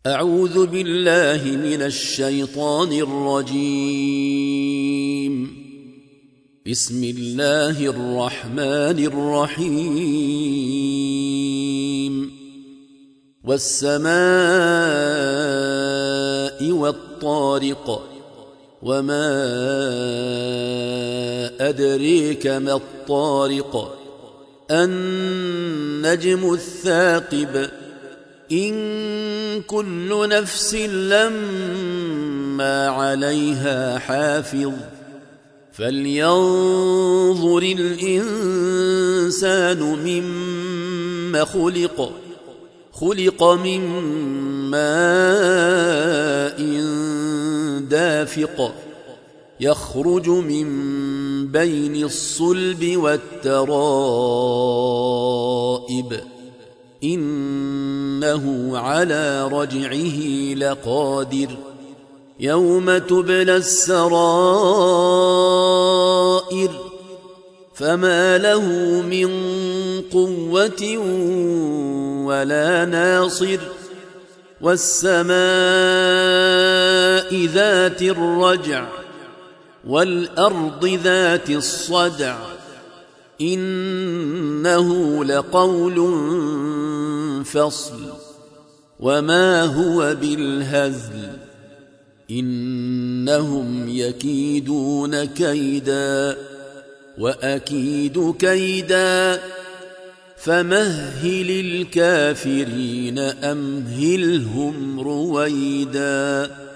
أعوذ بالله من الشيطان الرجيم. بسم الله الرحمن الرحيم. والسماء والطارق، وما أدريك ما الطارق، النجم الثاقب، إن كل نفس لما عليها حافظ، فلينظر الإنسان مما خلق. خلق من ماء دافق، يخرج من بين الصلب والترائب، إنه على رجعه لقادر. يوم تبلى السرائر، فما له من قوة ولا ناصر. والسماء ذات الرجع، والأرض ذات الصدع، إنه لقول فصل، وما هو بالهزل، إنهم يكيدون كيدا وأكيد كيدا. فمهل الكافرين أمهلهم رويدا.